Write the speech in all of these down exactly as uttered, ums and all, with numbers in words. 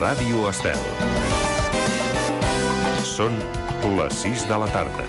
Ràdio Estel. Són les sis de la tarda.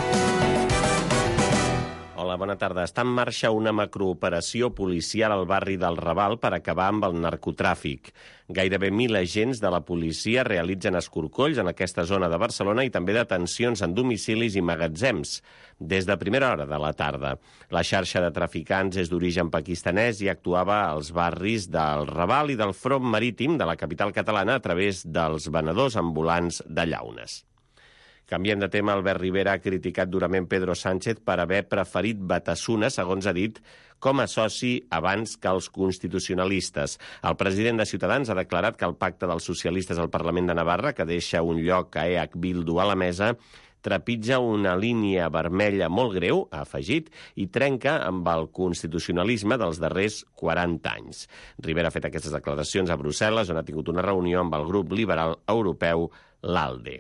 Hola, bona tarda. Està en marxa una macrooperació policial al barri del Raval per acabar amb el narcotràfic. Gairebé mil agents de la policia realitzen escorcolls en aquesta zona de Barcelona i també detencions en domicilis i magatzems des de primera hora de la tarda. La xarxa de traficants és d'origen pakistanès i actuava als barris del Raval i del Front Marítim de la capital catalana a través dels venedors ambulants de llaunes. Canviem de tema. Albert Rivera ha criticat durament Pedro Sánchez per haver preferit Batasuna, segons ha dit, com a soci abans que els constitucionalistes. El president de Ciutadans ha declarat que el pacte dels socialistes al Parlament de Navarra, que deixa un lloc a E H Bildu a la mesa, trepitja una línia vermella molt greu, ha afegit, i trenca amb el constitucionalisme dels darrers quaranta anys. Rivera ha fet aquestes declaracions a Brussel·les, on ha tingut una reunió amb el grup liberal europeu, l'ALDE.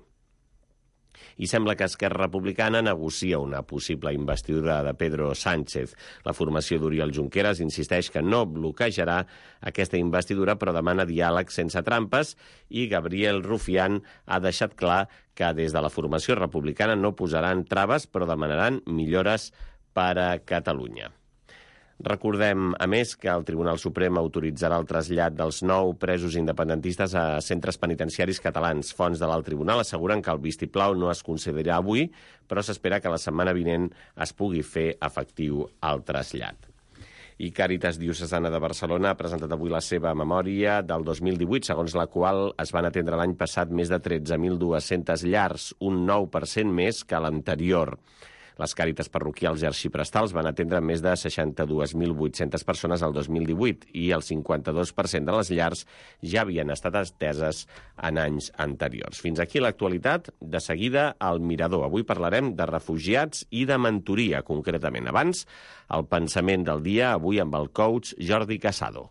I sembla que Esquerra Republicana negocia una possible investidura de Pedro Sánchez. La formació d'Oriol Junqueras insisteix que no bloquejarà aquesta investidura, però demana diàleg sense trampes, i Gabriel Rufián ha deixat clar que des de la formació republicana no posaran traves, però demanaran millores per a Catalunya. Recordem, a més, que el Tribunal Suprem autoritzarà el trasllat dels nou presos independentistes a centres penitenciaris catalans. Fonts de l'alt tribunal asseguren que el vistiplau no es concedirà avui, però s'espera que la setmana vinent es pugui fer efectiu el trasllat. I Càritas Diocesana de Barcelona ha presentat avui la seva memòria del dos mil divuit, segons la qual es van atendre l'any passat més de tretze mil dues-centes llars, un nou per cent més que l'anterior. Les càritas parroquials i arxiprestals van atendre més de seixanta-dues mil vuit-centes persones el dos mil divuit i el cinquanta-dos per cent de les llars ja havien estat ateses en anys anteriors. Fins aquí l'actualitat. De seguida, al Mirador. Avui parlarem de refugiats i de mentoria, concretament. Abans, el pensament del dia, avui amb el coach Jordi Casado.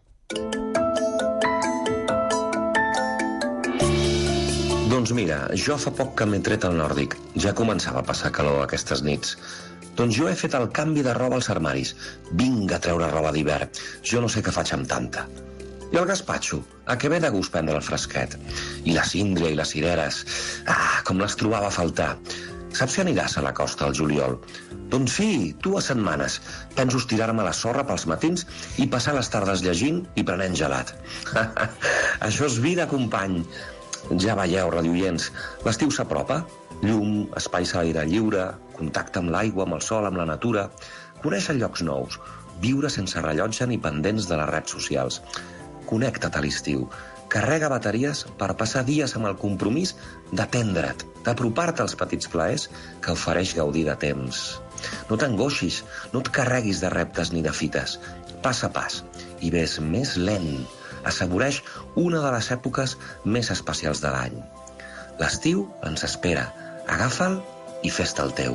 Doncs mira, jo fa poc que m'he tret el nòrdic. Ja començava a passar calor aquestes nits. Doncs jo he fet el canvi de roba als armaris. Vinga a treure roba d'hivern. Jo no sé què faig amb tanta. I el gaspatxo, a què ve de gust prendre el fresquet. I la síndria i les cireres. Ah, com les trobava a faltar. Saps si aniràs a la costa al juliol? Doncs sí, dues setmanes. Penso estirar-me a la sorra pels matins i passar les tardes llegint i prenent gelat. Això és vida, company. Ja veieu, radioients, l'estiu s'apropa. Llum, espais a l'aire lliure, contacte amb l'aigua, amb el sol, amb la natura, conèixer llocs nous, viure sense rellotge ni pendents de les redes socials. Connecta't a l'estiu, carrega bateries per passar dies amb el compromís d'atendre't, d'apropar-te als petits plaers que ofereix gaudir de temps. No t'angoixis, no et carreguis de reptes ni de fites. Pas a pas, i ves més lent. Assaboreix una de les èpoques més especials de l'any. L'estiu ens espera. Agafa'l i fes-te el teu.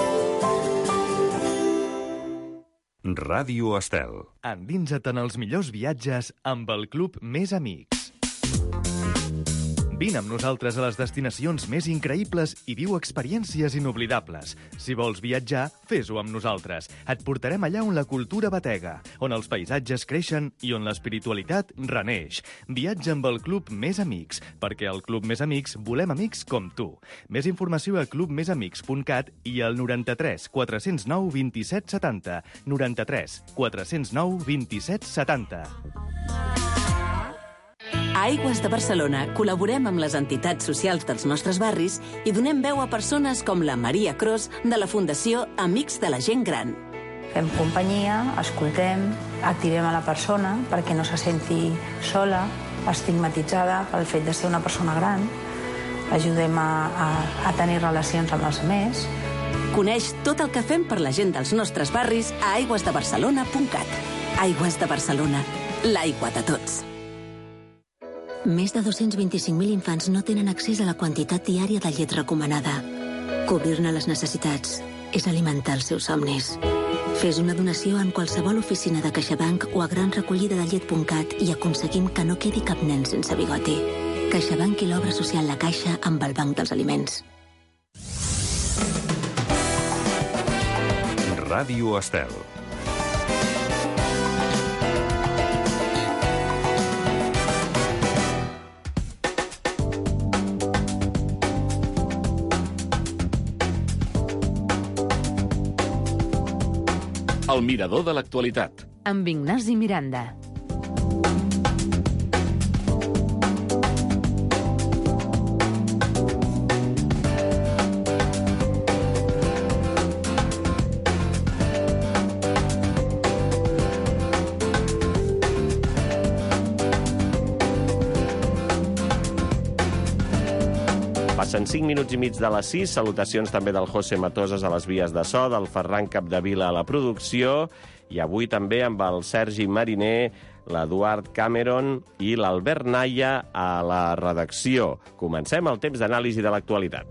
Ràdio Estel. Endinsa't en els millors viatges amb el Club Més Amics. Vine amb nosaltres a les destinacions més increïbles i viu experiències inoblidables. Si vols viatjar, fes-ho amb nosaltres. Et portarem allà on la cultura batega, on els paisatges creixen i on l'espiritualitat reneix. Viatja amb el Club Més Amics, perquè al Club Més Amics volem amics com tu. Més informació a club més amics punt cat i al noranta-tres quatre zero nou vint-i-set setanta. noranta-tres quatre zero nou vint-i-set setanta. A Aigües de Barcelona col·laborem amb les entitats socials dels nostres barris i donem veu a persones com la Maria Cros de la Fundació Amics de la Gent Gran. Fem companyia, escoltem, activem a la persona perquè no se senti sola, estigmatitzada pel fet de ser una persona gran. Ajudem a, a, a tenir relacions amb els altres. Coneix tot el que fem per la gent dels nostres barris a aigües de barcelona punt cat. Aigües de Barcelona, l'aigua de tots. Més de dos-cents vint-i-cinc mil infants no tenen accés a la quantitat diària de llet recomanada. Cobrir-ne les necessitats és alimentar els seus somnis. Fes una donació en qualsevol oficina de CaixaBank o a gran recollida de llet punt cat i aconseguim que no quedi cap nen sense bigoti. CaixaBank i l'obra social La Caixa amb el Banc dels Aliments. Ràdio Estel. El mirador de l'actualitat. Amb Ignasi Miranda. Passen cinc minuts i mig de les sis. Salutacions també del José Matoses a les vies de so, del Ferran Capdevila a la producció, i avui també amb el Sergi Mariner, l'Eduard Cameron i l'Albert Naya a la redacció. Comencem el temps d'anàlisi de l'actualitat.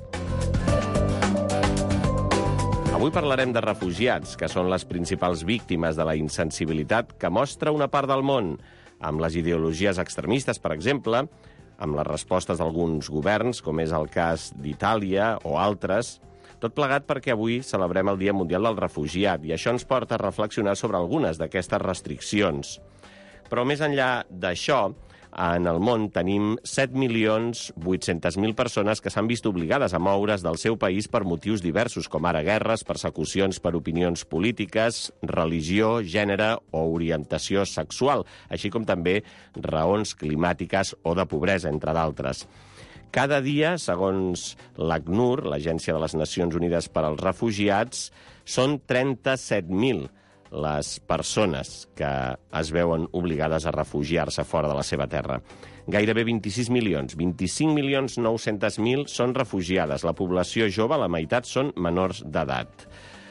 Avui parlarem de refugiats, que són les principals víctimes de la insensibilitat que mostra una part del món, amb les ideologies extremistes, per exemple, amb les respostes d'alguns governs, com és el cas d'Itàlia o altres, tot plegat perquè avui celebrem el Dia Mundial del Refugiat, i això ens porta a reflexionar sobre algunes d'aquestes restriccions. Però més enllà d'això, en el món tenim set milions vuit-cents mil persones que s'han vist obligades a moure's del seu país per motius diversos, com ara guerres, persecucions per opinions polítiques, religió, gènere o orientació sexual, així com també raons climàtiques o de pobresa, entre d'altres. Cada dia, segons l'ACNUR, l'Agència de les Nacions Unides per als Refugiats, són trenta-set mil les persones que es veuen obligades a refugiar-se fora de la seva terra. Gairebé vint-i-sis milions, vint-i-cinc milions nou-cents mil són refugiades. La població jove, la meitat, són menors d'edat.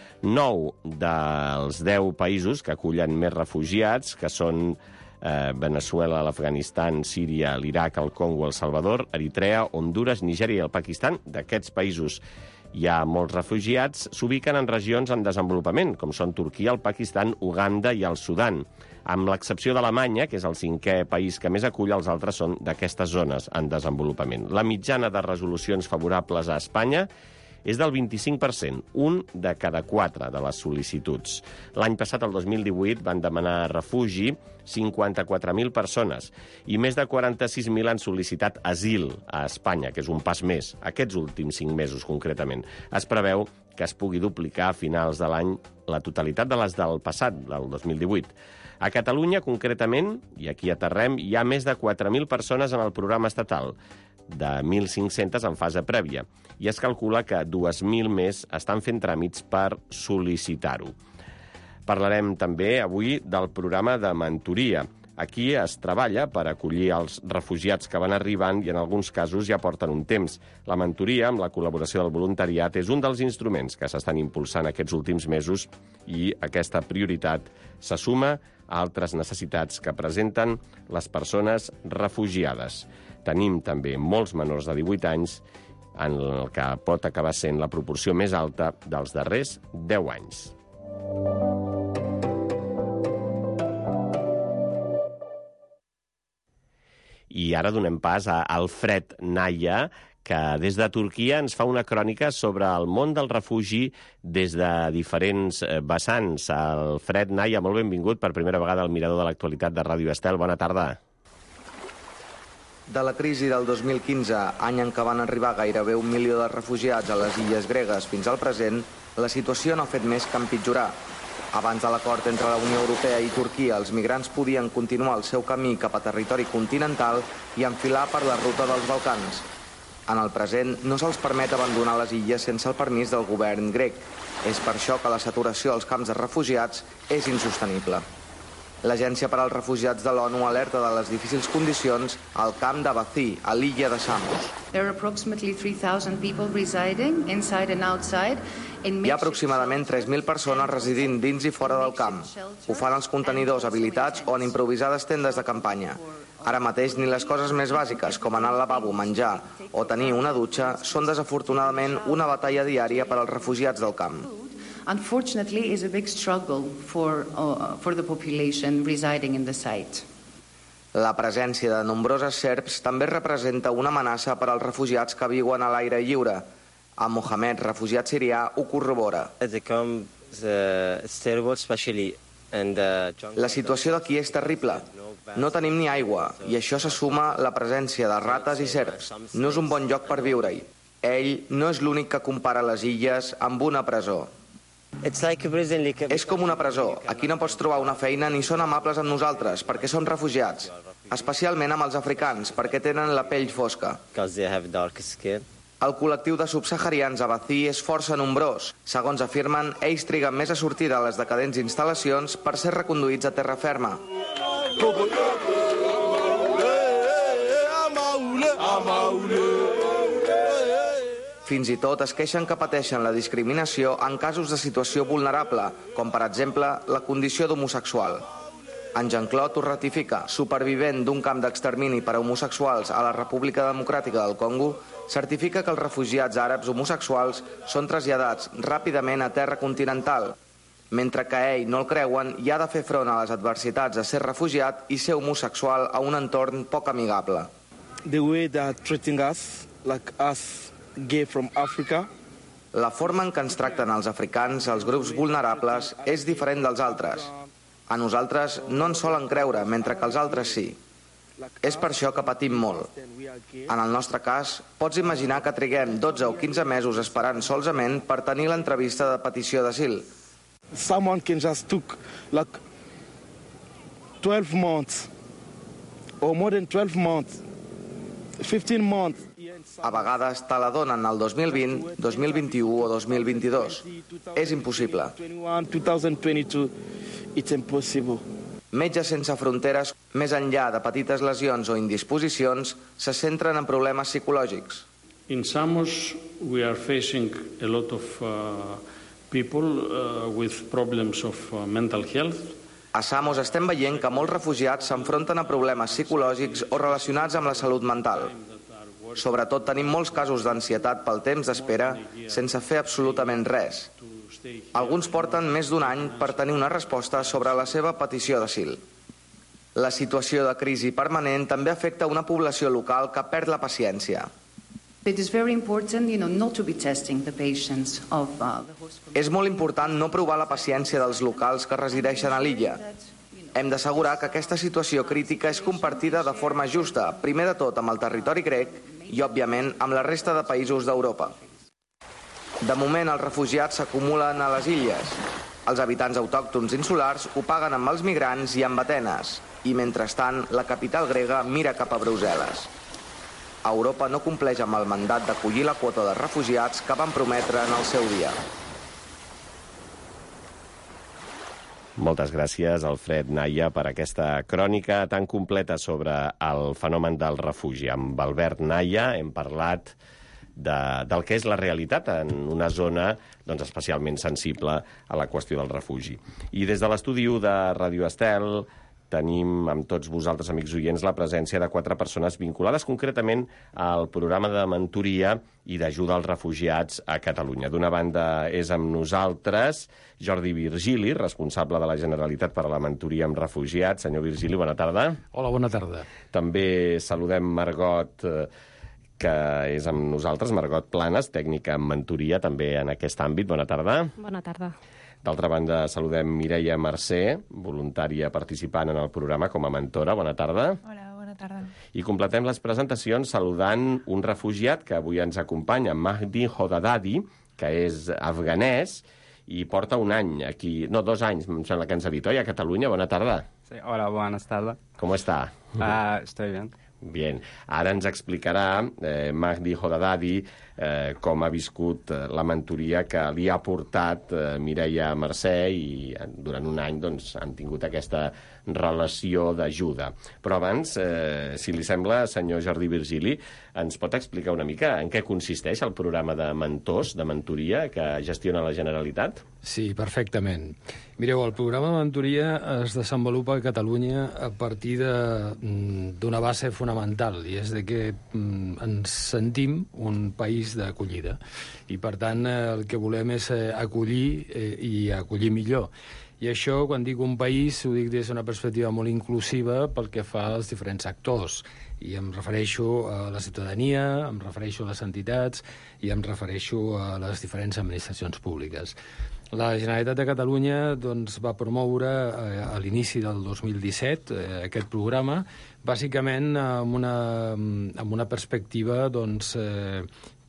Nou dels deu països que acullen més refugiats, que són eh, Veneçuela, l'Afganistan, Síria, l'Iraq, el Congo, el Salvador, Eritrea, Hondures, Nigèria i el Pakistan, d'aquests països hi ha molts refugiats, s'ubiquen en regions en desenvolupament, com són Turquia, el Pakistan, Uganda i el Sudan. Amb l'excepció d'Alemanya, que és el cinquè país que més acull, els altres són d'aquestes zones en desenvolupament. La mitjana de resolucions favorables a Espanya és del vint-i-cinc per cent, un de cada quatre de les sol·licituds. L'any passat, el dos mil divuit, van demanar refugi cinquanta-quatre mil persones i més de quaranta-sis mil han sol·licitat asil a Espanya, que és un pas més, aquests últims cinc mesos concretament. Es preveu que es pugui duplicar a finals de l'any la totalitat de les del passat, del dos mil divuit. A Catalunya, concretament, i aquí aterrem, hi ha més de quatre mil persones en el programa estatal, de mil cinc-cents en fase prèvia, i es calcula que dues mil més estan fent tràmits per sol·licitar-ho. Parlarem també avui del programa de mentoria. Aquí es treballa per acollir els refugiats que van arribant i en alguns casos ja porten un temps. La mentoria, amb la col·laboració del voluntariat, és un dels instruments que s'estan impulsant aquests últims mesos i aquesta prioritat se suma a altres necessitats que presenten les persones refugiades. Tenim també molts menors de divuit anys, en el que pot acabar sent la proporció més alta dels darrers deu anys. I ara donem pas a Alfred Naya, que des de Turquia ens fa una crònica sobre el món del refugi des de diferents vessants. Alfred Naya, molt benvingut per primera vegada al Mirador de l'Actualitat de Ràdio Estel. Bona tarda. De la crisi del dos mil quinze, any en què van arribar gairebé un milió de refugiats a les illes gregues fins al present, la situació no ha fet més que empitjorar. Abans de l'acord entre la Unió Europea i Turquia, els migrants podien continuar el seu camí cap a territori continental i enfilar per la ruta dels Balcans. En el present, no se'ls permet abandonar les illes sense el permís del govern grec. És per això que la saturació als camps de refugiats és insostenible. L'Agència per als Refugiats de l'ONU alerta de les difícils condicions al camp de Bací, a l'illa de Samos. Hi ha aproximadament tres mil persones residint dins i fora del camp. Ho fan els contenidors habilitats o en improvisades tendes de campanya. Ara mateix ni les coses més bàsiques, com anar al lavabo, menjar o tenir una dutxa, són desafortunadament una batalla diària per als refugiats del camp. Unfortunately, is a big struggle for, uh, for the population residing in the site. La presència de nombroses serps també representa una amenaça per als refugiats que viuen a l'aire lliure. A Mohamed, refugiat sirià, ho corrobora. La situació d'aquí és terrible. No tenim ni aigua, i això se suma la presència de rates i serps. No és un bon lloc per viure-hi. Ell no és l'únic que compara les illes amb una presó. És com una presó. Aquí no pots trobar una feina ni són amables amb nosaltres, perquè són refugiats. Especialment amb els africans, perquè tenen la pell fosca. El col·lectiu de subsaharians a Bací és força nombrós. Segons afirmen, ells triguen més a sortir de les decadents instal·lacions per ser reconduïts a terra ferma. Fins i tot es queixen que pateixen la discriminació en casos de situació vulnerable, com per exemple la condició d'homosexual. En Jean-Claude ho ratifica, supervivent d'un camp d'extermini per a homosexuals a la República Democràtica del Congo, certifica que els refugiats àrabs homosexuals són traslladats ràpidament a terra continental, mentre que ell no el creuen i ha de fer front a les adversitats de ser refugiat i ser homosexual a un entorn poc amigable. The way they are treating us, like us gay from Africa. La forma en què ens tracten els africans, els grups vulnerables, és diferent dels altres. A nosaltres no ens solen creure, mentre que els altres sí. És per això que patim molt. En el nostre cas, pots imaginar que triguem dotze o quinze mesos esperant solament per tenir l'entrevista de petició d'asil. Someone can just took like twelve months or more than twelve months, fifteen months. A vegades te la donen el dos mil vint, dos mil vint-i-u o dos mil vint-i-dos. És impossible. Metges Sense Fronteres, més enllà de petites lesions o indisposicions, se centren en problemes psicològics. In Samos, we are facing a lot of uh, people uh, with problems of uh, mental health. A Samos estem veient que molts refugiats s'enfronten a problemes psicològics o relacionats amb la salut mental. Sobretot tenim molts casos d'ansietat pel temps d'espera sense fer absolutament res. Alguns porten més d'un any per tenir una resposta sobre la seva petició d'asil. La situació de crisi permanent també afecta una població local que perd la paciència. It is very important, you know, not to be testing the patients of uh, the host community. És molt important no provar la paciència dels locals que resideixen a l'illa. Hem d'assegurar que aquesta situació crítica és compartida de forma justa, primer de tot amb el territori grec i, òbviament, amb la resta de països d'Europa. De moment, els refugiats s'acumulen a les illes. Els habitants autòctons insulars ho paguen amb els migrants i amb Atenes. I, mentrestant, la capital grega mira cap a Brussel·les. Europa no compleix amb el mandat d'acollir la quota de refugiats que van prometre en el seu dia. Moltes gràcies, Alfred Naya, per aquesta crònica tan completa sobre el fenomen del refugi. Amb Albert Naya hem parlat de, del que és la realitat en una zona doncs, especialment sensible a la qüestió del refugi. I des de l'estudi u de Ràdio Estel tenim amb tots vosaltres, amics oients, la presència de quatre persones vinculades concretament al programa de mentoria i d'ajuda als refugiats a Catalunya. D'una banda és amb nosaltres Jordi Virgili, responsable de la Generalitat per a la mentoria amb refugiats. Senyor Virgili, bona tarda. Hola, bona tarda. També saludem Margot, que és amb nosaltres, Margot Planes, tècnica en mentoria també en aquest àmbit. Bona tarda. Bona tarda. D'altra banda, saludem Mireia Mercè, voluntària participant en el programa com a mentora. Bona tarda. Hola, bona tarda. I completem les presentacions saludant un refugiat que avui ens acompanya, Mahdi Hodadadi, que és afganès i porta un any aquí, no, dos anys, em sembla que ens ha dit, oi, a Catalunya. Bona tarda. Sí, hola, buenas tardes. ¿Cómo está? Uh, estoy bien. Bien. Ara ens explicarà eh, Mahdi Hodadadi eh, com ha viscut eh, la mentoria que li ha portat eh, Mireia Mercè i eh, durant un any doncs, han tingut aquesta relació d'ajuda. Però abans, eh, si li sembla, senyor Jordi Virgili, ens pot explicar una mica en què consisteix el programa de mentors, de mentoria, que gestiona la Generalitat? Sí, perfectament. Mireu, el programa de mentoria es desenvolupa a Catalunya a partir d'una base fonamental, i és de que mm, ens sentim un país d'acollida. I, per tant, el que volem és acollir eh, i acollir millor. I això, quan dic un país, ho dic des d'una perspectiva molt inclusiva pel que fa als diferents actors. I em refereixo a la ciutadania, em refereixo a les entitats i em refereixo a les diferents administracions públiques. La Generalitat de Catalunya doncs, va promoure eh, a l'inici del dos mil disset eh, aquest programa, bàsicament amb una, amb una perspectiva doncs, eh,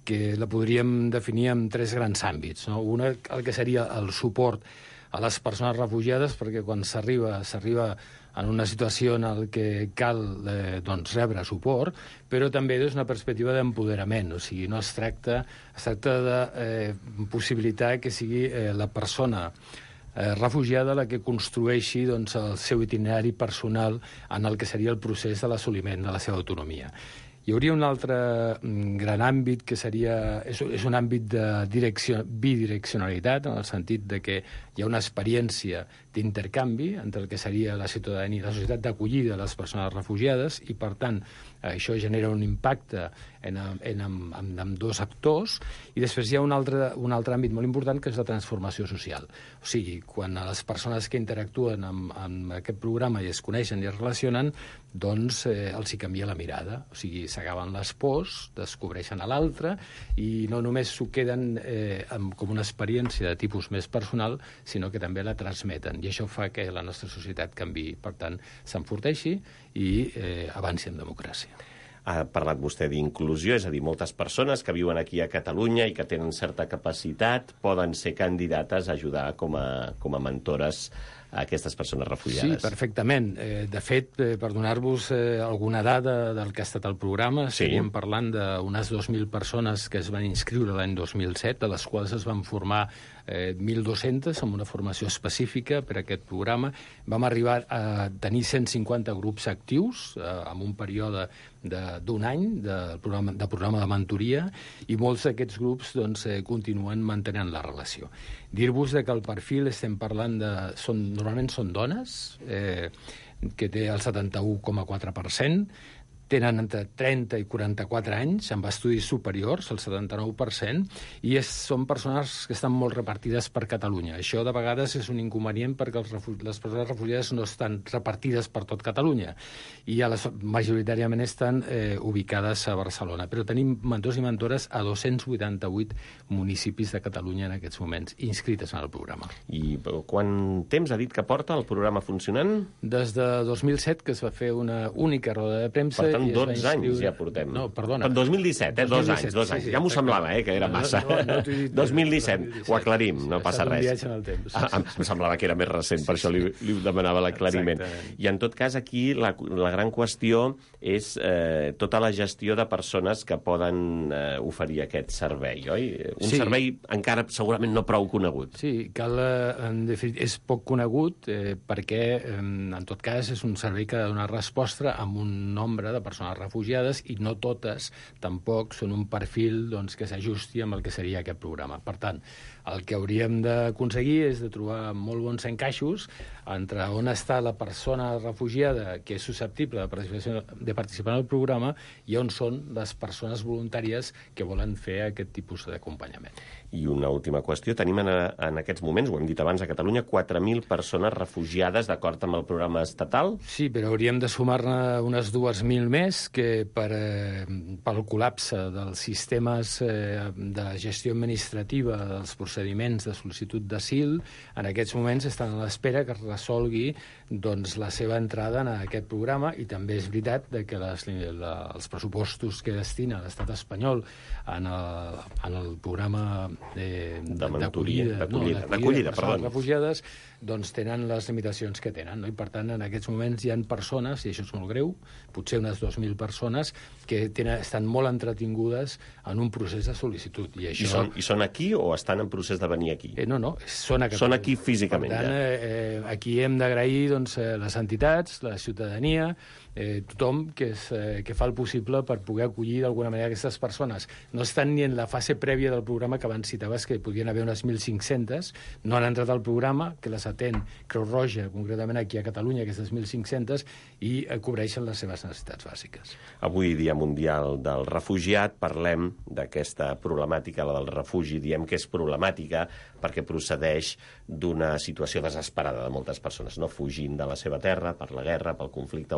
que la podríem definir en tres grans àmbits. No? Una, el que seria el suport a les persones refugiades, perquè quan s'arriba s'arriba en una situació en la que cal eh, doncs, rebre suport, però també des d'una perspectiva d'empoderament. O sigui, no es tracta, es tracta de eh, possibilitar que sigui eh, la persona eh, refugiada la que construeixi doncs, el seu itinerari personal en el que seria el procés de l'assoliment de la seva autonomia. Hi hauria un altre gran àmbit que seria... És, és un àmbit de direcció, bidireccionalitat, en el sentit de que hi ha una experiència d'intercanvi entre el que seria la ciutadania, la societat d'acollida de les persones refugiades, i, per tant, això genera un impacte en, en, en, en, en dos actors, i després hi ha un altre, un altre àmbit molt important, que és la transformació social. O sigui, quan a les persones que interactuen amb, amb aquest programa i es coneixen i es relacionen, doncs eh, els hi canvia la mirada. O sigui, s'acaben les pors, descobreixen a l'altre, i no només s'ho queden eh, amb, com una experiència de tipus més personal, sinó que també la transmeten. I això fa que la nostra societat canvi, per tant, s'enforteixi i eh, avanci en democràcia. Ha parlat vostè d'inclusió, és a dir, moltes persones que viuen aquí a Catalunya i que tenen certa capacitat poden ser candidates a ajudar com a, com a mentores a aquestes persones refugiades. Sí, perfectament. Eh, de fet, eh, per donar-vos eh, alguna dada del que ha estat el programa, sí. Estaríem parlant d'unes dos mil persones que es van inscriure l'any dos mil set, de les quals es van formar eh, mil dos-centes amb una formació específica per a aquest programa. Vam arribar a tenir cent cinquanta grups actius eh, en un període d'un any de programa, de programa de mentoria, i molts d'aquests grups doncs, eh, continuen mantenint la relació. Dir-vos que el perfil estem parlant de... Són, normalment són dones, eh, que té el setanta-u coma quatre per cent, tenen entre trenta i quaranta-quatre anys, amb estudis superiors, el setanta-nou per cent, i és, són persones que estan molt repartides per Catalunya. Això, de vegades, és un inconvenient perquè els refu les persones refugiades no estan repartides per tot Catalunya, i a les, majoritàriament estan eh, ubicades a Barcelona. Però tenim mentors i mentores a dos-cents vuitanta-vuit municipis de Catalunya en aquests moments, inscrites en el programa. I quant temps ha dit que porta el programa funcionant? Des de dos mil set, que es va fer una única roda de premsa. Per tant, dotze anys ja portem. No, perdona. Per dos mil disset, eh? Dos anys, dos anys. Ja m'ho semblava, eh, que era massa. No, no, no dos mil disset, ho aclarim, no passa res. Ha estat un viatge en el temps. Ah, em semblava que era més recent, per això li, li demanava l'aclariment. I en tot cas, aquí la, la gran qüestió és eh, tota la gestió de persones que poden eh, oferir aquest servei, oi? Un sí. servei encara segurament no prou conegut. Sí, cal, en definitiva, és poc conegut eh, perquè, eh, en tot cas, és un servei que ha de donar resposta amb un nombre de persones refugiades, i no totes tampoc són un perfil doncs, que s'ajusti amb el que seria aquest programa. Per tant, el que hauríem d'aconseguir és de trobar molt bons encaixos entre on està la persona refugiada que és susceptible de participar, de participar en el programa, i on són les persones voluntàries que volen fer aquest tipus d'acompanyament. I una última qüestió. Tenim en, en aquests moments, ho hem dit abans, a Catalunya, quatre mil persones refugiades d'acord amb el programa estatal? Sí, però hauríem de sumar-ne unes dues mil més que per, eh, pel col·lapse dels sistemes eh, de gestió administrativa dels procediments de sol·licitud d'asil, en aquests moments estan a l'espera que es resolgui doncs, la seva entrada en aquest programa, i també és veritat que les, la, els pressupostos que destina l'estat espanyol en el, en el programa de, de mentoria, d'acollida, no, d'acollida, perdó. refugiades, doncs tenen les limitacions que tenen, no? I per tant en aquests moments hi ha persones, i això és molt greu, potser unes dues mil persones que tenen, estan molt entretingudes en un procés de sol·licitud. I, això... I, són, I són aquí o estan en procés de venir aquí? Eh, no, no, són a Catalunya. Són aquí físicament, per tant, ja. Eh, aquí hem d'agrair doncs, les entitats, la ciutadania, eh, tothom que, és, eh, que fa el possible per poder acollir d'alguna manera aquestes persones. No estan ni en la fase prèvia del programa, que abans citaves que podien haver unes mil cinc-centes, no han entrat al programa, que les atén Creu Roja, concretament aquí a Catalunya, aquestes mil cinc-centes, i eh, cobreixen les seves necessitats bàsiques. Avui, Dia Mundial del Refugiat, parlem d'aquesta problemàtica, la del refugi. Diem que és problemàtica perquè procedeix d'una situació desesperada de moltes persones, no fugint de la seva terra per la guerra, pel conflicte o per les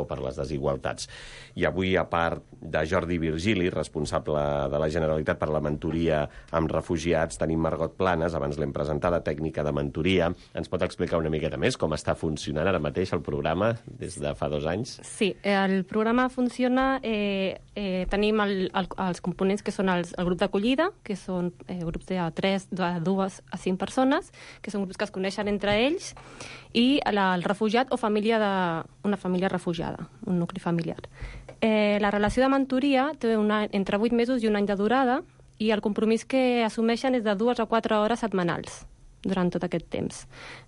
desigualtats. I avui, a part de Jordi Virgili, responsable de la Generalitat per la mentoria amb refugiats, tenim Margot Planes, abans l'hem presentada, tècnica de mentoria. Ens pot explicar una miqueta més com està funcionant ara mateix el programa des de fa dos anys? Sí, el programa funciona... Eh, eh, tenim el, el, els components que són els, el grup d'acollida, que són eh, grups de tres, de dues a cinc persones, que són grups que es coneixen entre ells, i la, el refugiat o família de, una família refugiada, un nucli familiar. Eh, la relació de mentoria té una, entre vuit mesos i un any de durada, i el compromís que assumeixen és de dues a quatre hores setmanals durant tot aquest temps.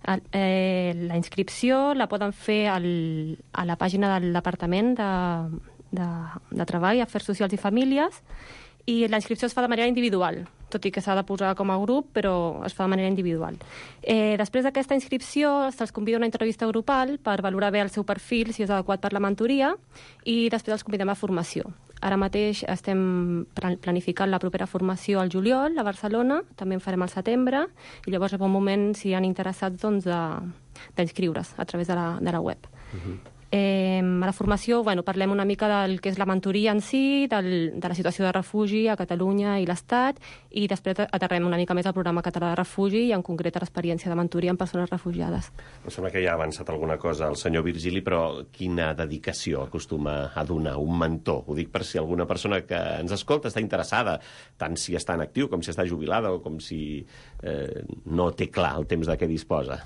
Eh, la inscripció la poden fer al, a la pàgina del Departament de, de, de Treball, Afers Socials i Famílies, i la inscripció es fa de manera individual, tot i que s'ha de posar com a grup, però es fa de manera individual. Eh, després d'aquesta inscripció se'ls convida a una entrevista grupal per valorar bé el seu perfil, si és adequat per la mentoria, i després els convidem a formació. Ara mateix estem planificant la propera formació al juliol a Barcelona, també en farem al setembre, i llavors és bon moment, si hi ha interessats, doncs, d'inscriure's a través de la, de la web. Uh-huh. Eh, a la formació, bueno, parlem una mica del que és la mentoria en si, del, de la situació de refugi a Catalunya i l'Estat, i després aterrem una mica més al programa català de refugi i en concret a l'experiència de mentoria en persones refugiades. Em sembla que ja ha avançat alguna cosa el senyor Virgili, però quina dedicació acostuma a donar un mentor? Ho dic per si alguna persona que ens escolta està interessada, tant si està en actiu com si està jubilada o com si eh, no té clar el temps de què disposa.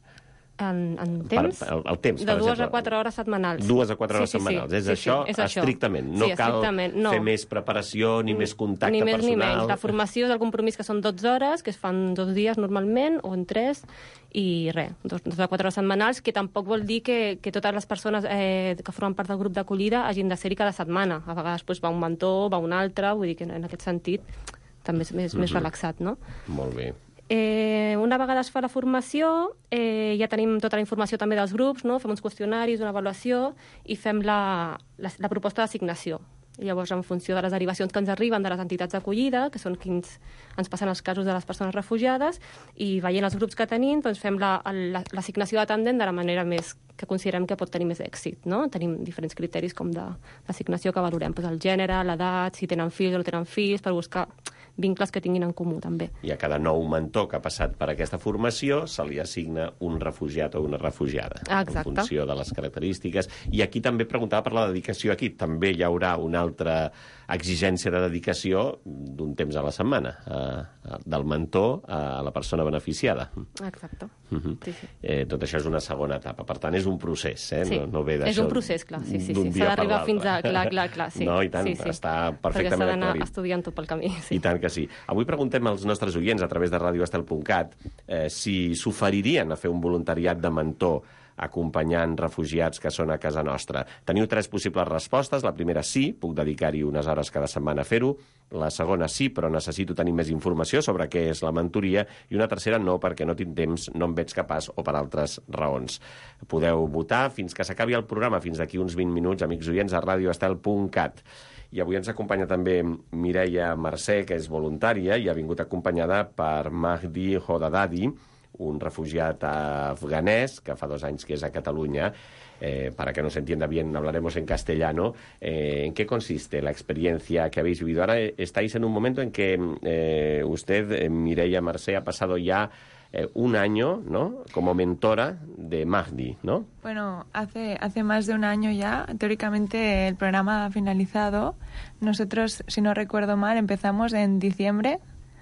En, en temps? Per, el, el temps, de dues exemple. a quatre hores setmanals. Dues a quatre hores sí, sí, setmanals. Sí, és, sí, això, sí, és estrictament. això. No sí, cal no. fer més preparació ni més contacte ni més, personal. Ni menys. La formació és el compromís, que són dotze hores, que es fan dos dies normalment, o en tres, i res, dos, dos a quatre hores setmanals, que tampoc vol dir que, que totes les persones eh, que formen part del grup d'acollida hagin de ser-hi cada setmana. A vegades pues, va un mentor, va un altre, vull dir que en aquest sentit també és més, mm-hmm. més relaxat, no? Molt bé. Eh, una vegada es fa la formació, eh, ja tenim tota la informació també dels grups, no? Fem uns qüestionaris, una avaluació, i fem la, la, la proposta d'assignació. I llavors, en funció de les derivacions que ens arriben de les entitats d'acollida, que són quins ens passen els casos de les persones refugiades, i veient els grups que tenim, doncs fem l'assignació la, de tàndem de la manera més que considerem que pot tenir més èxit, no? Tenim diferents criteris com d'assignació que valorem, doncs el gènere, l'edat, si tenen fills o no tenen fills, per buscar vincles que tinguin en comú, també. I a cada nou mentor que ha passat per aquesta formació se li assigna un refugiat o una refugiada. Exacte. En funció de les característiques. I aquí també preguntava per la dedicació. Aquí també hi haurà una altra exigència de dedicació d'un temps a la setmana, eh, del mentor a la persona beneficiada. Exacte. Uh-huh. Sí, sí. Eh, tot això és una segona etapa. Per tant, és un procés, eh? Sí. No, no ve d'això. És un procés, clar. Sí, sí, sí. S'ha d'arribar fins a... Clar, clar, clar. Sí. No, i tant, sí, sí. està perfectament perquè s'ha d'anar aclarit. estudiant tot pel camí. Sí. I tant que sí. Avui preguntem als nostres oients a través de radio estel punt cat eh, si s'oferirien a fer un voluntariat de mentor acompanyant refugiats que són a casa nostra. Teniu tres possibles respostes. La primera, sí, puc dedicar-hi unes hores cada setmana a fer-ho. La segona, sí, però necessito tenir més informació sobre què és la mentoria. I una tercera, no, perquè no tinc temps, no em veig capaç o per altres raons. Podeu votar fins que s'acabi el programa, fins d'aquí uns vint minuts, amics oients, a radio estel punt cat. I avui ens acompanya també Mireia Mercè, que és voluntària i ha vingut acompanyada per Mahdi Hodadadi, un refugiat afganès que fa dos anys que és a Catalunya. Eh, para que nos entienda bien, hablaremos en castellano. Eh, ¿En qué consiste la experiencia que habéis vivido? Ahora eh, estáis en un momento en que eh, usted, eh, Mireia Mercè, ha pasado ya eh, un año, ¿no?, como mentora de Mahdi, ¿no? Bueno, hace, hace más de un año ya. Teóricamente el programa ha finalizado. Nosotros, si no recuerdo mal, empezamos en diciembre.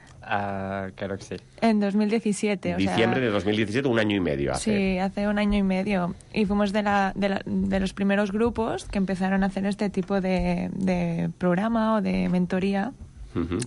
Uh, creo que sí. En dos mil diecisiete. Diciembre o sea, de dos mil diecisiete, un año y medio hace. Sí, hace un año y medio. Y fuimos de, la, de, la, de los primeros grupos que empezaron a hacer este tipo de, de programa o de mentoría. Uh-huh.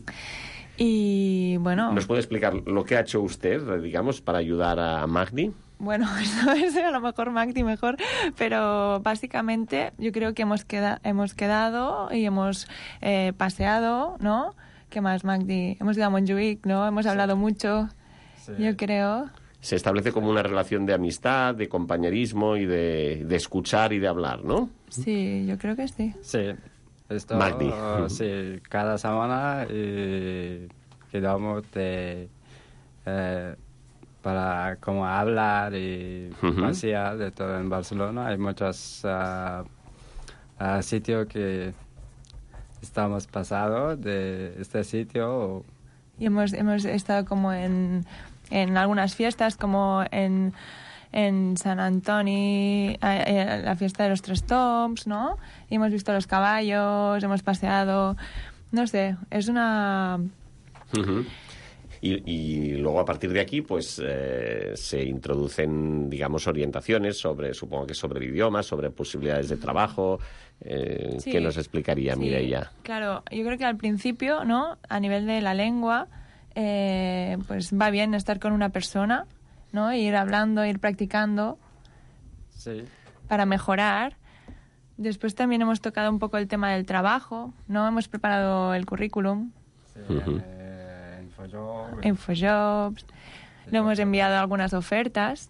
Y bueno... ¿Nos puede explicar lo que ha hecho usted, digamos, para ayudar a Mahdi? Bueno, eso es a lo mejor Mahdi mejor, pero básicamente yo creo que hemos, queda, hemos quedado y hemos eh, paseado, ¿no? ¿Qué más, Mahdi? Hemos ido a Montjuic, ¿no? Hemos hablado sí. mucho, sí. yo creo. Se establece como una relación de amistad, de compañerismo y de, de escuchar y de hablar, ¿no? Sí, yo creo que sí. Sí, esto, Mahdi. Uh, sí, cada semana eh, quedamos de, eh, para como hablar y uh-huh. pasear de todo en Barcelona. Hay muchas... Uh, a sitio que estamos pasando de este sitio. Y hemos, hemos estado como en, en algunas fiestas, como en, en San Antonio, eh, la fiesta de los Tres Tombs, ¿no? Y hemos visto los caballos, hemos paseado, no sé, es una... Uh-huh. Y, y luego a partir de aquí pues eh, se introducen, digamos, orientaciones sobre, supongo que sobre el idioma, sobre posibilidades de trabajo. Eh, sí, ¿Qué nos explicaría sí, Mireia? Claro, yo creo que al principio, ¿no? A nivel de la lengua, eh, pues va bien estar con una persona, ¿no? Ir hablando, ir practicando, sí, para mejorar. Después también hemos tocado un poco el tema del trabajo, ¿no? Hemos preparado el currículum. Sí, uh-huh. eh, Infojobs. Infojobs. Le hemos enviado algunas ofertas.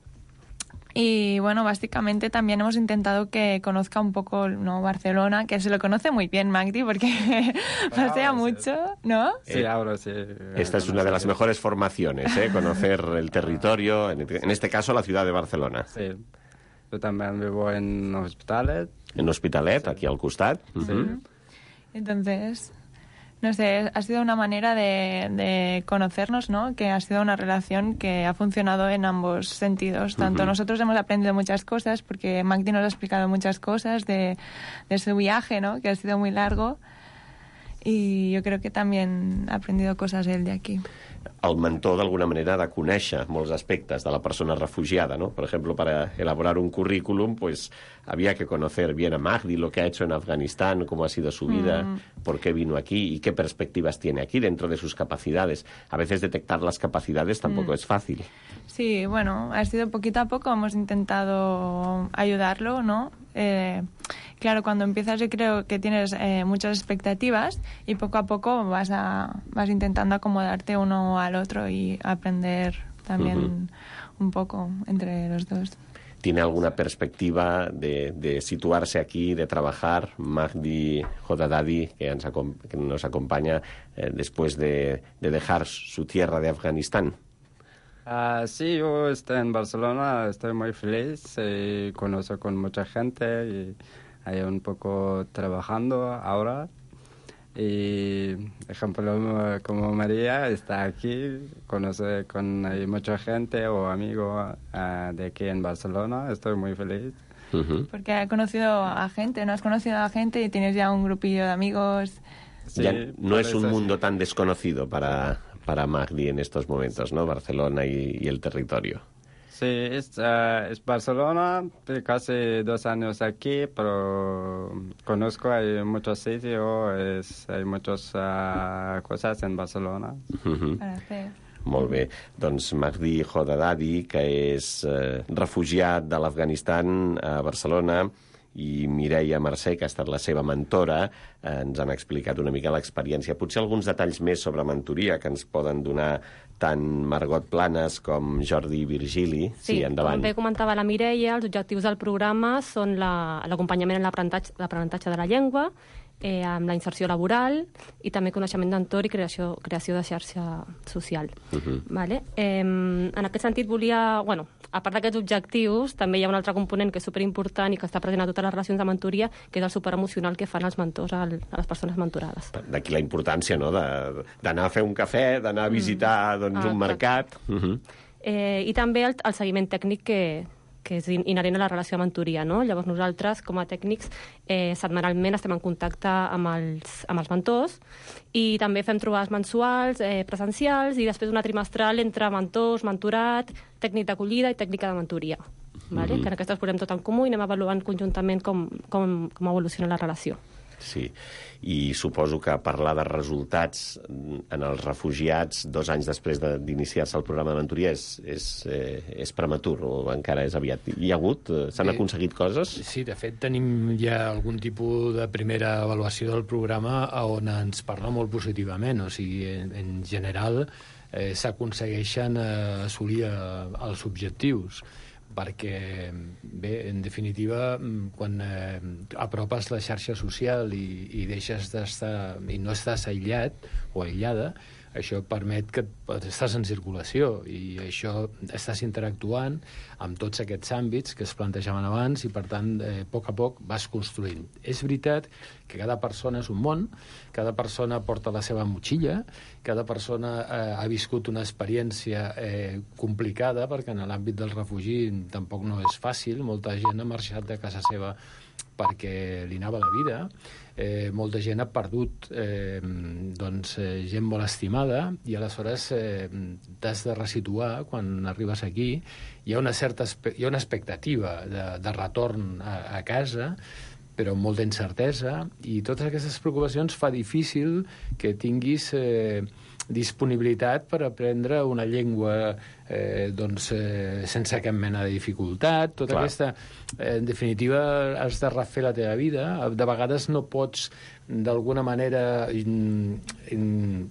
Y bueno, básicamente también hemos intentado que conozca un poco, ¿no?, Barcelona, que se lo conoce muy bien Magdi, porque pasea mucho, ¿no? Sí, ahora sí. Esta es una de las mejores formaciones, ¿eh? Conocer el territorio, en este caso la ciudad de Barcelona. Sí. Yo también vivo en Hospitalet. En Hospitalet, sí, aquí al costat. Sí. Uh-huh. Entonces, no sé, ha sido una manera de, de conocernos, ¿no? Que ha sido una relación que ha funcionado en ambos sentidos. Tanto uh-huh. nosotros hemos aprendido muchas cosas, porque Magdi nos ha explicado muchas cosas de, de su viaje, ¿no? Que ha sido muy largo. Y yo creo que también ha aprendido cosas él de aquí. El mentor, d'alguna manera, ha de conèixer molts aspectes de la persona refugiada, ¿no? Por ejemplo, para elaborar un currículum, pues había que conocer bien a Magdi, lo que ha hecho en Afganistán, cómo ha sido su vida, mm. por qué vino aquí y qué perspectivas tiene aquí dentro de sus capacidades. A veces detectar las capacidades tampoco mm. es fácil. Sí, bueno, ha sido poquito a poco, hemos intentado ayudarlo, ¿no? Eh, claro, cuando empiezas yo creo que tienes eh, muchas expectativas y poco a poco vas a vas intentando acomodarte uno al otro y aprender también uh-huh. un poco entre los dos. ¿Tiene alguna perspectiva de, de situarse aquí, de trabajar, Magdi Hodadadi, que, ens acom- que nos acompaña eh, después de, de dejar su tierra de Afganistán? Uh, sí, yo estoy en Barcelona, estoy muy feliz, y conozco con mucha gente y hay un poco trabajando ahora. Y, por ejemplo, como María está aquí, conoce con hay mucha gente o amigos uh, de aquí en Barcelona, estoy muy feliz. Uh-huh. Porque ha conocido a gente, ¿no? Has conocido a gente y tienes ya un grupillo de amigos. Sí, ya no es un mundo tan desconocido para... para Magdi en estos momentos, ¿no? Barcelona y, y el territorio. Sí, es, uh, es Barcelona, casi dos años aquí, pero conozco, hay muchos sitios, es, hay muchas uh, cosas en Barcelona. Uh-huh. Para hacer. Molt bé. Doncs Magdi Hodadadi, que és eh, refugiat de l'Afganistan a Barcelona, i Mireia Mercè, que ha estat la seva mentora, eh, ens han explicat una mica l'experiència. Potser alguns detalls més sobre mentoria que ens poden donar tant Margot Planes com Jordi Virgili. Sí, sí, endavant. Com bé comentava la Mireia, els objectius del programa són la, l'acompanyament en l'aprenentatge, l'aprenentatge de la llengua, eh, amb la inserció laboral i també coneixement d'entorn i creació, creació de xarxa social. Uh-huh. Vale? Eh, en aquest sentit volia... Bueno, a part d'aquests objectius, també hi ha un altre component que és superimportant i que està present a totes les relacions de mentoria, que és el superemocional que fan els mentors al, a les persones mentorades. D'aquí la importància, no?, de, d'anar a fer un cafè, d'anar a visitar doncs, un mercat. Uh-huh. Eh, I també el, el seguiment tècnic que, que és inherent a la relació de mentoria, no? Llavors nosaltres, com a tècnics, eh, setmanalment estem en contacte amb els, amb els mentors i també fem trobades mensuals, eh, presencials, i després una trimestral entre mentors, mentorat, tècnic d'acollida i tècnica de mentoria. Vale? Mm-hmm. Que en aquestes posem tot en comú i anem avaluant conjuntament com, com, com evoluciona la relació. Sí, i suposo que parlar de resultats en els refugiats dos anys després de, d'iniciar-se el programa de mentoria és, és, eh, és prematur o encara és aviat. Hi ha hagut? S'han aconseguit coses? Sí, de fet tenim ja algun tipus de primera avaluació del programa on ens parla molt positivament, o sigui, en, en general eh, s'aconsegueixen eh, assolir eh, els objectius, perquè, bé, en definitiva, quan eh, apropes la xarxa social i, i deixes d'estar, i no estàs aïllat o aïllada, això permet que estàs en circulació i això estàs interactuant amb tots aquests àmbits que es plantejaven abans i, per tant, eh, a poc a poc vas construint. És veritat que cada persona és un món, cada persona porta la seva motxilla, cada persona eh, ha viscut una experiència eh, complicada, perquè en l'àmbit del refugi tampoc no és fàcil, molta gent ha marxat de casa seva perquè li anava la vida, eh, molta gent ha perdut eh, doncs, eh, gent molt estimada i aleshores eh, t'has de resituar quan arribes aquí. Hi ha una certa hi ha una expectativa de, de retorn a, a casa, però amb molta incertesa, i totes aquestes preocupacions fa difícil que tinguis eh, disponibilitat per aprendre una llengua eh, doncs, eh, sense cap mena de dificultat. Tota Clar. aquesta... Eh, en definitiva, has de refer la teva vida. De vegades no pots, d'alguna manera, in, in,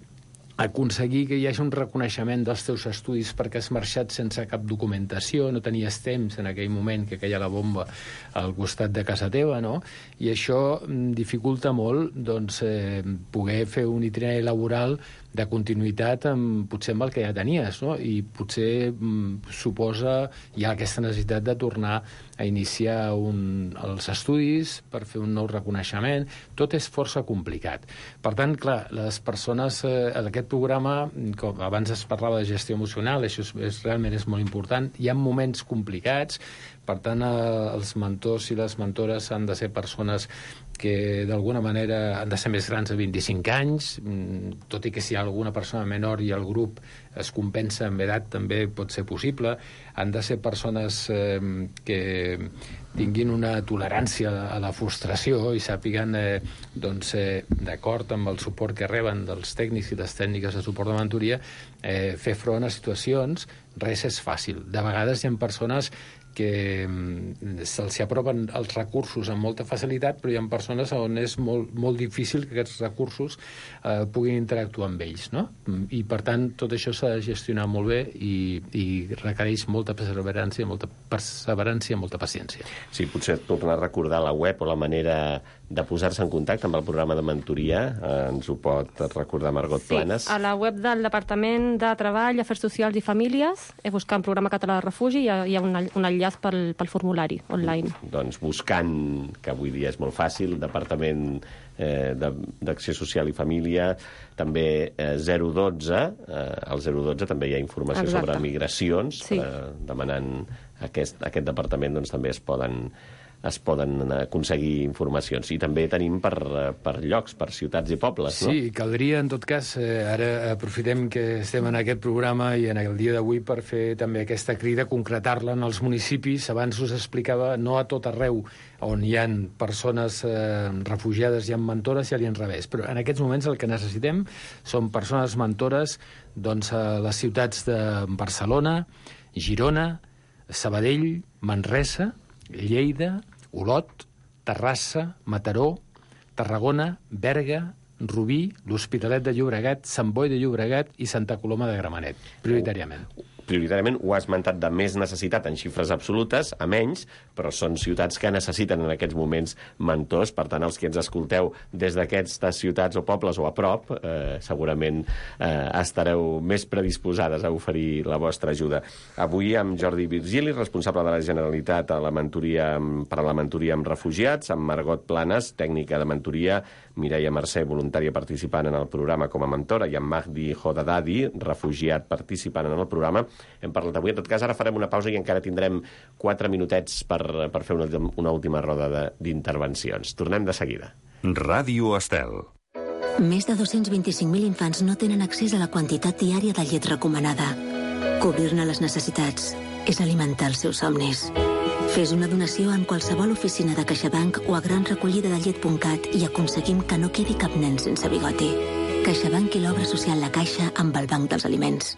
aconseguir que hi hagi un reconeixement dels teus estudis perquè has marxat sense cap documentació, no tenies temps en aquell moment que caia la bomba al costat de casa teva, no? I això dificulta molt doncs, eh, poder fer un itinerari laboral de continuïtat amb, potser amb el que ja tenies, no? I potser mm, suposa hi ha aquesta necessitat de tornar a iniciar un, els estudis per fer un nou reconeixement. Tot és força complicat. Per tant, clar, les persones eh, en aquest programa, com abans es parlava de gestió emocional, això és, és, realment és molt important. Hi ha moments complicats, per tant, eh, els mentors i les mentores han de ser persones que d'alguna manera han de ser més grans de vint-i-cinc anys, tot i que si hi ha alguna persona menor i el grup es compensa amb edat també pot ser possible. Han de ser persones eh, que tinguin una tolerància a la frustració i sàpiguen, eh, doncs, eh, d'acord amb el suport que reben dels tècnics i les tècniques de suport de mentoria, eh, fer front a situacions. Res és fàcil. De vegades hi ha persones que se'ls apropen els recursos amb molta facilitat, però hi ha persones on és molt, molt difícil que aquests recursos eh, puguin interactuar amb ells, no? I, per tant, tot això s'ha de gestionar molt bé i, i requereix molta perseverança, molta perseverança i molta paciència. Sí, potser tornar a recordar la web o la manera de posar-se en contacte amb el programa de mentoria, eh, ens ho pot recordar Margot Planes. Sí, a la web del Departament de Treball, Afers Socials i Famílies, he buscat Programa Català de Refugi i hi ha, hi ha un, un enllaç pel, pel formulari online. Doncs buscant, que avui dia és molt fàcil, Departament eh, d'Acció Social i Família, també eh, zero dotze, eh, al zero dotze també hi ha informació Exacte. Sobre migracions, sí. eh, demanant aquest, aquest departament doncs, també es poden es poden aconseguir informacions. I també tenim per, per llocs, per ciutats i pobles, no? Sí, caldria, en tot cas, eh, ara aprofitem que estem en aquest programa i en el dia d'avui per fer també aquesta crida, concretar-la en els municipis. Abans us explicava, no a tot arreu on hi ha persones eh, refugiades hi ha mentores i a l'inrevés, però en aquests moments el que necessitem són persones mentores doncs, a les ciutats de Barcelona, Girona, Sabadell, Manresa, Lleida, Olot, Terrassa, Mataró, Tarragona, Berga, Rubí, l'Hospitalet de Llobregat, Sant Boi de Llobregat i Santa Coloma de Gramenet, prioritàriament. Prioritàriament ho ha esmentat de més necessitat en xifres absolutes, a menys, però són ciutats que necessiten en aquests moments mentors. Per tant, els que ens escolteu des d'aquestes ciutats o pobles o a prop, eh, segurament eh, estareu més predisposades a oferir la vostra ajuda. Avui amb Jordi Virgili, responsable de la Generalitat a la mentoria, per a la mentoria amb refugiats, amb Margot Planes, tècnica de mentoria, Mireia Mercè, voluntària participant en el programa com a mentora, i amb Mahdi Hodadadi, refugiat participant en el programa. Hem parlat avui. En tot cas, ara farem una pausa i encara tindrem quatre minutets per, per fer una, una última roda d'intervencions. Tornem de seguida. Ràdio Estel. Més de dos-cents vint-i-cinc mil infants no tenen accés a la quantitat diària de llet recomanada. Cobrir-ne les necessitats és alimentar els seus somnis. Fes una donació en qualsevol oficina de CaixaBank o a gran recollida de llet punt cat i aconseguim que no quedi cap nen sense bigoti. CaixaBank i l'obra social La Caixa amb el Banc dels Aliments.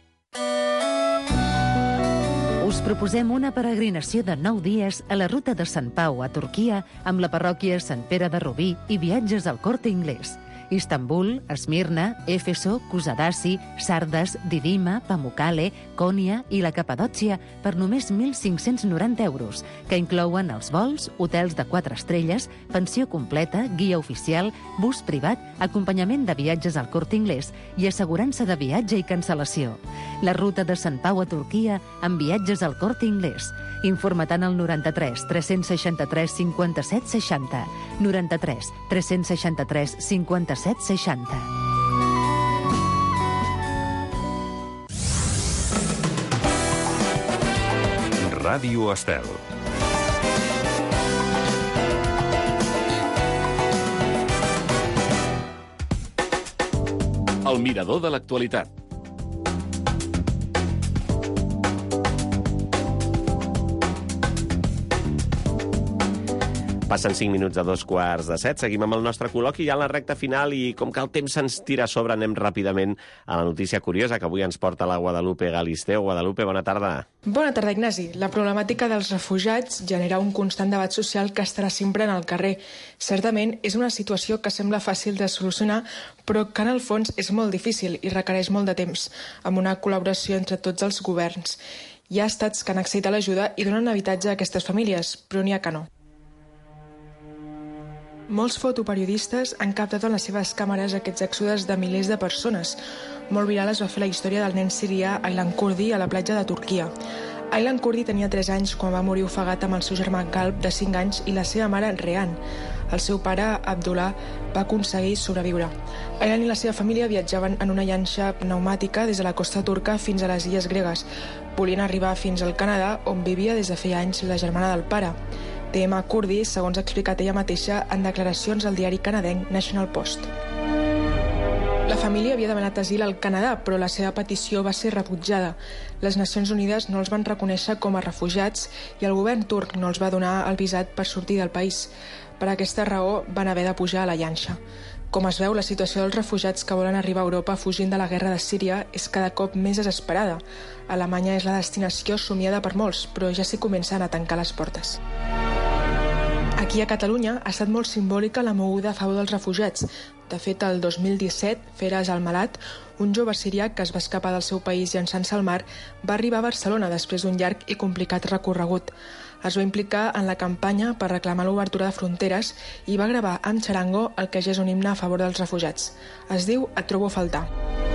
Us proposem una peregrinació de nou dies a la ruta de Sant Pau a Turquia amb la parròquia Sant Pere de Rubí i viatges al Corte Inglés. Istanbul, Esmirna, Éfeso, Kusadasi, Sardes, Didima, Pamukkale, Konya i la Capadòcia per només mil cinc-cents noranta euros, que inclouen els vols, hotels de quatre estrelles, pensió completa, guia oficial, bus privat, acompanyament de viatges al Corte Inglés i assegurança de viatge i cancel·lació. La ruta de Sant Pau a Turquia amb viatges al Corte Inglés. Informa't al noranta-tres tres-cents seixanta-tres cinquanta-set seixanta. noranta-tres tres-cents seixanta-tres cinquanta-set seixanta. Ràdio Estel. El mirador de l'actualitat. Passen cinc minuts de dos quarts de set. Seguim amb el nostre col·loqui ja en la recta final i com que el temps se'ns tira a sobre, anem ràpidament a la notícia curiosa que avui ens porta la Guadalupe Galisteo. Guadalupe, bona tarda. Bona tarda, Ignasi. La problemàtica dels refugiats genera un constant debat social que estarà sempre en el carrer. Certament, és una situació que sembla fàcil de solucionar, però que en el fons és molt difícil i requereix molt de temps, amb una col·laboració entre tots els governs. Hi ha estats que han accedit a l'ajuda i donen habitatge a aquestes famílies, però n'hi ha que no. Molts fotoperiodistes han captat en les seves càmeres aquests èxodes de milers de persones. Molt viral es va fer la història del nen sirià Aylan Kurdi a la platja de Turquia. Aylan Kurdi tenia tres anys quan va morir ofegat amb el seu germà Galb, de cinc anys, i la seva mare, Rehan. El seu pare, Abdullah, va aconseguir sobreviure. Aylan i la seva família viatjaven en una llanxa pneumàtica des de la costa turca fins a les illes gregues. Volien arribar fins al Canadà, on vivia des de feia anys la germana del pare. T M Kurdi, segons ha explicat ella mateixa en declaracions al diari canadenc National Post. La família havia demanat asil al Canadà, però la seva petició va ser rebutjada. Les Nacions Unides no els van reconèixer com a refugiats i el govern turc no els va donar el visat per sortir del país. Per aquesta raó van haver de pujar a la llanxa. Com es veu, la situació dels refugiats que volen arribar a Europa fugint de la guerra de Síria és cada cop més desesperada. Alemanya és la destinació somiada per molts, però ja s'hi comencen a tancar les portes. Aquí a Catalunya ha estat molt simbòlica la moguda a favor dels refugiats. De fet, el dos mil disset, Feras Almalat, un jove sirià que es va escapar del seu país llançant-se al mar, va arribar a Barcelona després d'un llarg i complicat recorregut. Es va implicar en la campanya per reclamar l'obertura de fronteres i va gravar amb xarango el que ja és un himne a favor dels refugiats. Es diu Et trobo a faltar.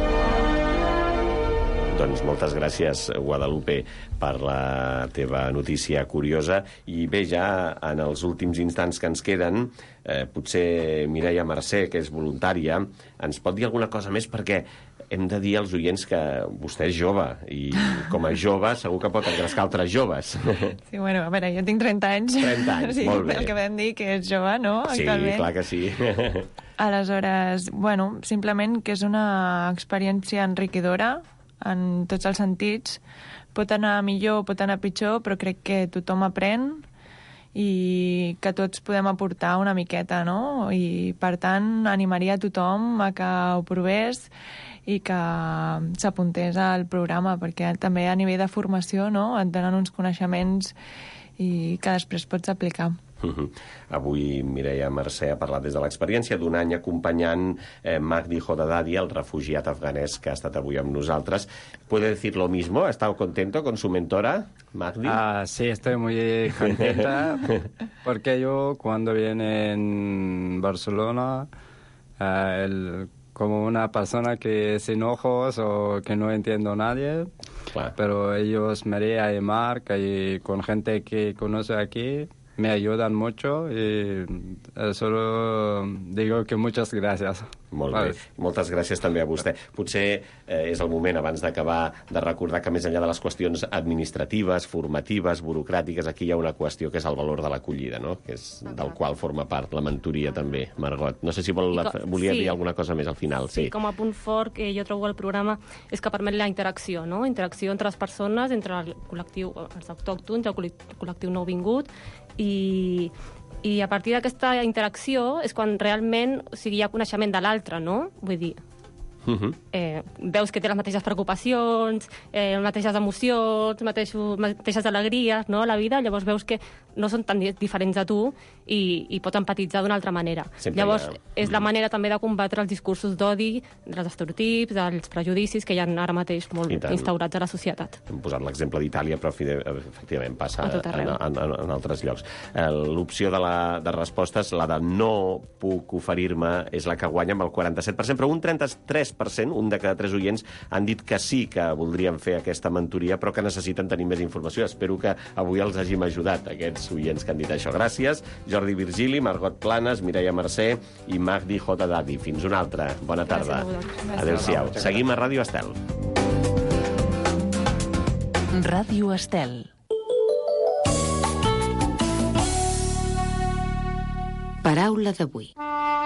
Doncs moltes gràcies, Guadalupe, per la teva notícia curiosa. I bé, ja en els últims instants que ens queden, eh, potser Mireia Mercè, que és voluntària, ens pot dir alguna cosa més, perquè hem de dir als oients que vostè és jove i com a jove segur que pot engrescar altres joves. Sí, bueno, a veure, jo tinc trenta anys. trenta anys, sí, molt bé. El que vam dir que és jove, no? Sí, actualment. Clar que sí. Aleshores, bueno, simplement que és una experiència enriquidora en tots els sentits. Pot anar millor, pot anar pitjor, però crec que tothom aprèn i que tots podem aportar una miqueta, no? I, per tant, animaria a tothom a que ho provés i que s'apuntés al programa, perquè també a nivell de formació, no?, et donen uns coneixements i que després pots aplicar. Uh-huh. Avui Mireia Mercè ha parlat des de l'experiència d'un any acompanyant eh, Magdi Hodadadi, el refugiat afganès que ha estat avui amb nosaltres. ¿Puede decir lo mismo? ¿Ha estado contento con su mentora, Magdi? Ah, sí, estoy muy contenta porque yo cuando vine en Barcelona, eh, el, como una persona que sin ojos o que no entiendo a nadie, claro. Pero ellos, María y Marc, y con gente que conoce aquí, me ayudan mucho i solo digo que muchas gracias. Molt bé. Moltes gràcies també a vostè. Potser eh, és el moment, abans d'acabar, de recordar que més enllà de les qüestions administratives, formatives, burocràtiques, aquí hi ha una qüestió que és el valor de l'acollida, no?, que és del qual forma part la mentoria també, Margot. No sé si vol, com, volia sí. dir alguna cosa més al final. Sí, sí, com a punt fort que jo trobo el programa és que permet la interacció, no?, interacció entre les persones, entre el col·lectiu, els autòctons, el col·lectiu nouvingut, i, i a partir d'aquesta interacció és quan realment, o sigui, hi ha coneixement de l'altre, no? Vull dir, uh-huh. eh, veus que té les mateixes preocupacions, eh, les mateixes emocions, mateixos, mateixes alegries, no?, a la vida, llavors veus que no són tan diferents a tu i, i pot empatitzar d'una altra manera. Sempre Llavors, ha... és la manera també de combatre els discursos d'odi, dels estereotips, dels prejudicis que hi ha ara mateix molt instaurats a la societat. Hem posat l'exemple d'Itàlia, però efectivament passa en, en, en, en altres llocs. L'opció de, la, de respostes, la de no puc oferir-me, és la que guanya amb el quaranta-set per cent, però un trenta-tres per cent, un de cada tres oients, han dit que sí que voldrien fer aquesta mentoria, però que necessiten tenir més informació. Espero que avui els hàgim ajudat, aquests oients que han dit això. Gràcies, Jordi Virgili, Margot Planes, Mireia Mercè i Magdi J. Dadi. Fins una altra. Bona tarda. Adéu-siau. Seguim a Ràdio Estel. Ràdio Estel. Paraula d'avui.